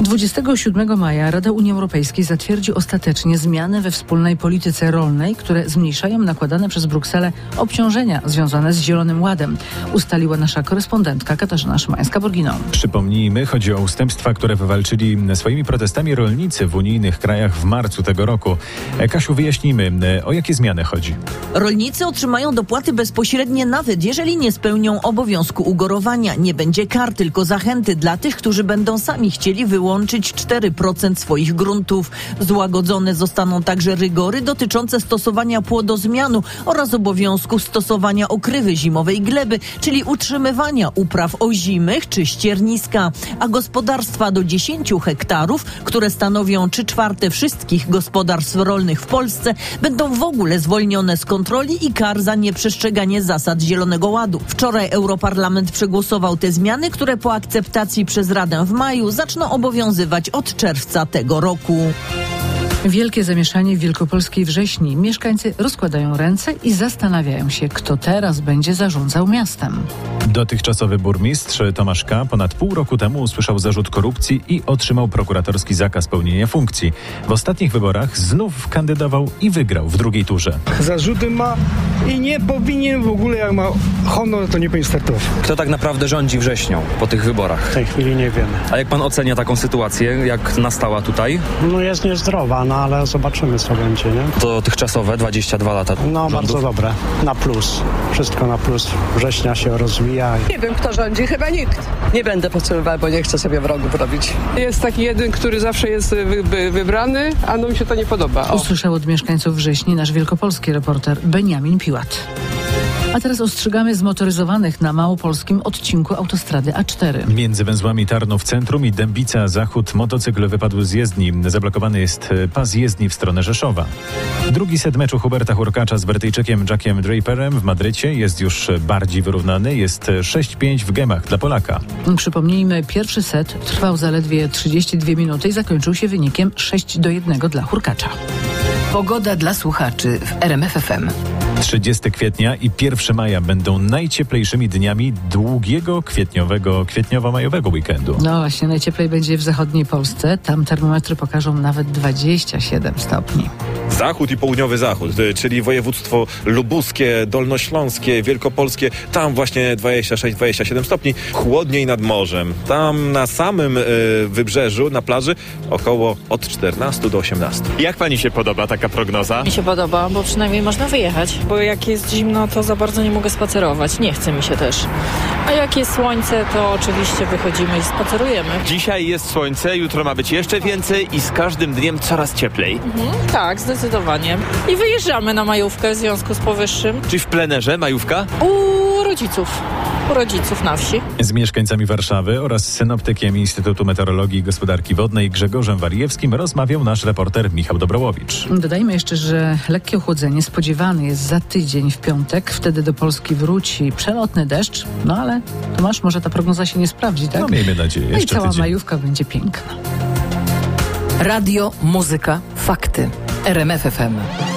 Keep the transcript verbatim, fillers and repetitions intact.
dwudziestego siódmego maja Rada Unii Europejskiej zatwierdzi ostatecznie zmiany we wspólnej polityce rolnej, które zmniejszają nakładane przez Brukselę obciążenia związane z Zielonym Ładem. Ustaliła nasza korespondentka Katarzyna Szymańska-Borginą. Przypomnijmy, chodzi o ustępstwa, które wywalczyli swoimi protestami rolnicy w unijnych krajach w marcu tego roku. Kasiu, wyjaśnijmy, o jakie zmiany chodzi. Rolnicy otrzymają dopłaty bezpośrednie nawet jeżeli nie spełnią obowiązku ugorowania. Nie będzie kar, tylko zachęty dla tych, którzy będą sami chcieli wyłączyć cztery procent swoich gruntów. Złagodzone zostaną także rygory dotyczące stosowania płodozmianu oraz obowiązku stosowania okrywy zimowej gleby, czyli utrzymywania upraw ozimych czy ścierniska. A gospodarstwa do dziesięciu hektarów, które stanowią trzy czwarte wszystkich gospodarstw rolnych w Polsce, będą w ogóle zwolnione z kontroli i kar za nieprzestrzeganie zasad Zielonego Ładu. Wczoraj Europarlament przegłosował te zmiany, które po akceptacji przez Radę w maju zaczną obowiązywać od czerwca tego roku. Wielkie zamieszanie w wielkopolskiej Wrześni. Mieszkańcy rozkładają ręce i zastanawiają się, kto teraz będzie zarządzał miastem. Dotychczasowy burmistrz Tomasz K. ponad pół roku temu usłyszał zarzut korupcji i otrzymał prokuratorski zakaz pełnienia funkcji. W ostatnich wyborach znów kandydował i wygrał w drugiej turze. Zarzuty ma i nie powinien w ogóle, jak ma honor, to nie powinien startować. Kto tak naprawdę rządzi Wrześnią po tych wyborach? W tej chwili nie wiemy. A jak pan ocenia taką sytuację, jak nastała tutaj? No jest niezdrowa, no ale zobaczymy, co będzie, nie? Dotychczasowe dwadzieścia dwa lata No rządów. bardzo dobre, na plus. Wszystko na plus. Września się rozwija. Nie wiem, kto rządzi, chyba nikt. Nie będę podsumowywać, bo nie chcę sobie wrogów robić. Jest taki jeden, który zawsze jest wy, wy, wybrany, a no mi się to nie podoba. O. Usłyszał od mieszkańców Wrześni nasz wielkopolski reporter Beniamin Piłat. A teraz ostrzegamy zmotoryzowanych na małopolskim odcinku autostrady A cztery. Między węzłami Tarnów Centrum i Dębica Zachód motocykl wypadł z jezdni. Zablokowany jest pas jezdni w stronę Rzeszowa. Drugi set meczu Huberta Hurkacza z Brytyjczykiem Jackiem Draperem w Madrycie jest już bardziej wyrównany. Jest sześć pięć w gemach dla Polaka. Przypomnijmy, pierwszy set trwał zaledwie trzydzieści dwie minuty i zakończył się wynikiem sześć do jednego dla Hurkacza. Pogoda dla słuchaczy w R M F F M. trzydziestego kwietnia i pierwszego maja będą najcieplejszymi dniami długiego kwietniowego, kwietniowo-majowego weekendu. No właśnie, najcieplej będzie w zachodniej Polsce. Tam termometry pokażą nawet dwadzieścia siedem stopni. Zachód i południowy zachód, czyli województwo lubuskie, dolnośląskie, wielkopolskie, tam właśnie dwadzieścia sześć dwadzieścia siedem stopni, chłodniej nad morzem. Tam na samym y, wybrzeżu, na plaży około od czternastu do osiemnastu. Jak pani się podoba taka prognoza? Mi się podoba, bo przynajmniej można wyjechać, bo jak jest zimno, to za bardzo nie mogę spacerować, nie chce mi się też. A jak jest słońce, to oczywiście wychodzimy i spacerujemy. Dzisiaj jest słońce, jutro ma być jeszcze więcej i z każdym dniem coraz cieplej. Mhm, tak, zdecydowanie. I wyjeżdżamy na majówkę w związku z powyższym. Czyli w plenerze majówka? U rodziców. U rodziców na wsi. Z mieszkańcami Warszawy oraz synoptykiem Instytutu Meteorologii i Gospodarki Wodnej Grzegorzem Wariewskim rozmawiał nasz reporter Michał Dobrołowicz. Dodajmy jeszcze, że lekkie ochłodzenie spodziewany jest za tydzień w piątek. Wtedy do Polski wróci przelotny deszcz. No ale Tomasz, może ta prognoza się nie sprawdzi, tak? No miejmy nadzieję. No i jeszcze cała tydzień. majówka będzie piękna. Radio, muzyka, fakty. R M F F M.